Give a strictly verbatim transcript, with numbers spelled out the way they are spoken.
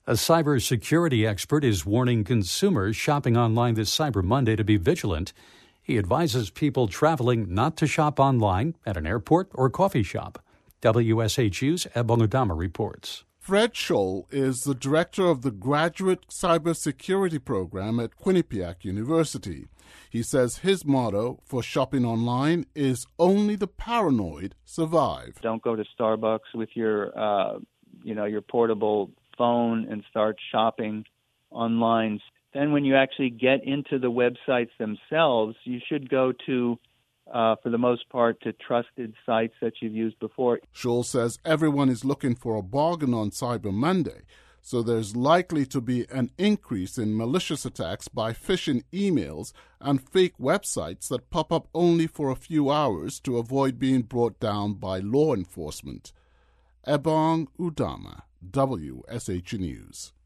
A cybersecurity expert is warning consumers shopping online this Cyber Monday to be vigilant. He advises people traveling not to shop online at an airport or coffee shop. W S H U's Ebong Udama reports. Fred Scholl is the director of the Graduate Cybersecurity Program at Quinnipiac University. He says his motto for shopping online is only the paranoid survive. Don't go to Starbucks with your, uh, you know, your portable phone and start shopping online. Then when you actually get into the websites themselves, you should go to Uh, for the most part, to trusted sites that you've used before. Scholl says everyone is looking for a bargain on Cyber Monday, so there's likely to be an increase in malicious attacks by phishing emails and fake websites that pop up only for a few hours to avoid being brought down by law enforcement. Ebong Udama, W S H News.